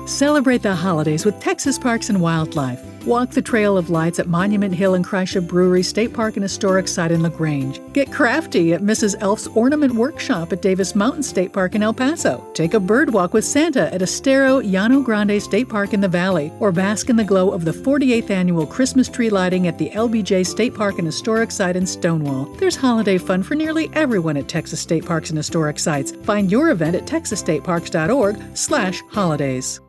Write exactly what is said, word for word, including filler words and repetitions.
Celebrate the holidays with Texas Parks and Wildlife. Walk the Trail of Lights at Monument Hill and Kreischer Brewery State Park and Historic Site in LaGrange. Get crafty at Missus Elf's Ornament Workshop at Davis Mountain State Park in El Paso. Take a bird walk with Santa at Estero Llano Grande State Park in the Valley. Or bask in the glow of the forty-eighth Annual Christmas Tree Lighting at the L B J State Park and Historic Site in Stonewall. There's holiday fun for nearly everyone at Texas State Parks and Historic Sites. Find your event at texas state parks dot org slash holidays.